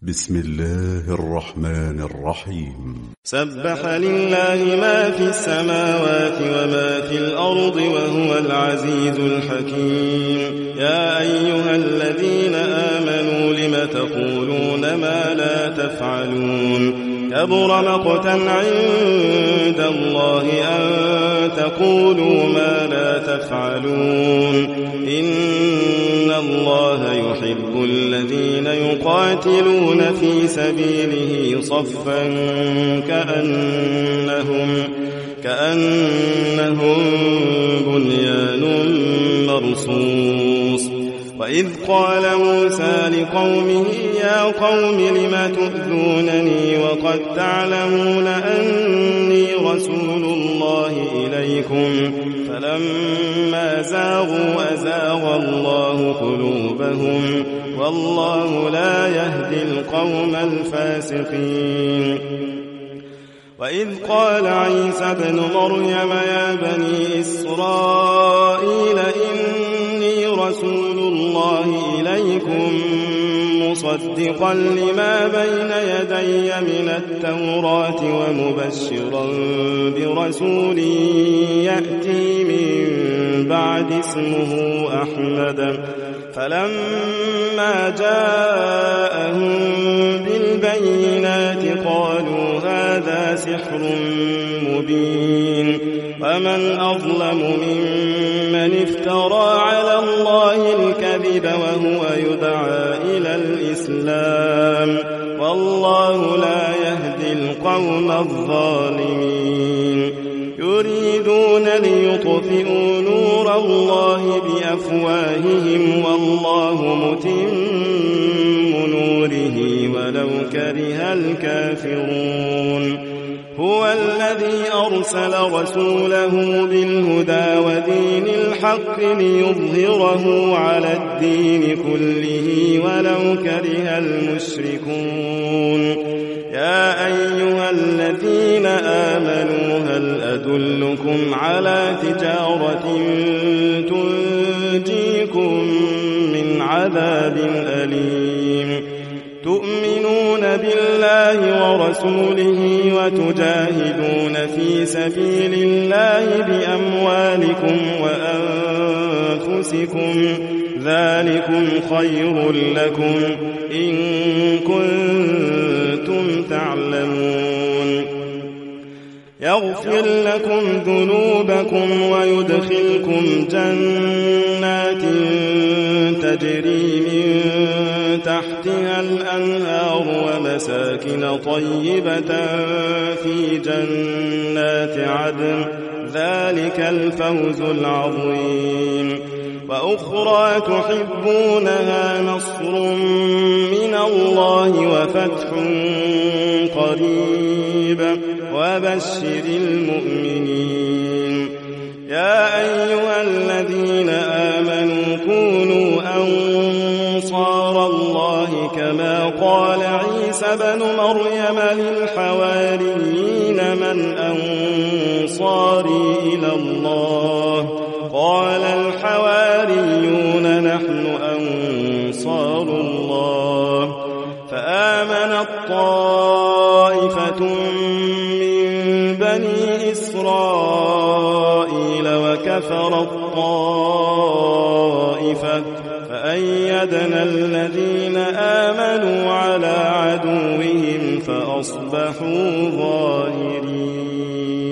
بسم الله الرحمن الرحيم. سبح لله ما في السماوات وما في الأرض وهو العزيز الحكيم. يا أيها الذين آمنوا لم تقولون ما لا تفعلون؟ كبر مقتا عند الله أن تقولوا ما لا تفعلون. إن الله يحب الذين يقاتلون في سبيله صفا كأنهم بنيان مرصوص. وإذ قال موسى لقومه يا قوم لم تؤذونني وقد تعلمون أني رسول الله إليكم فلما زاغوا أزاغ الله قلوبهم والله لا يهدي القوم الفاسقين. وإذ قال عيسى ابن مريم يا بني إسرائيل إني رسول الله إليكم مصدقا لما بين يدي من التوراة ومبشرا برسول يأتي من بعد اسمه أحمد. فلما جاءهم بالبينات قالوا هذا سحر مبين. ومن أظلم ممن افترى على الله الكذب وهو يدعى إلى الإسلام والله لا يهدي القوم الظالمين. يريدون ليطفئوا نور الله بأفواههم والله متم نوره ولو كره الكافرون. هو الذي أرسل رسوله بالهدى ودين الحق ليظهره على الدين كله ولو كره المشركون. يا أيها الذين آمنوا هل أدلكم على تجارة تنجيكم من عذاب أليم؟ تؤمنون بالله ورسوله وتجاهدون في سبيل الله بأموالكم وأنفسكم ذلكم خير لكم إن كنتم تعلمون. يغفر لكم ذنوبكم ويدخلكم جنات تجري من تحتها الأنهار ومساكن طيبة في جنات عدن ذلك الفوز العظيم. وأخرى تحبونها نصر من الله وفتح قريب وبشر المؤمنين. يا أيها الذين آمنوا كونوا أنصار الله كما قال عيسى ابن مريم للحواريين من أنصاري إلى الله؟ قال الحواريون نحن أنصار الله. فآمنت طائفة من بني إسرائيل وكفرت طائفة فأيدنا الذين آمنوا على عدوهم فأصبحوا ظاهرين.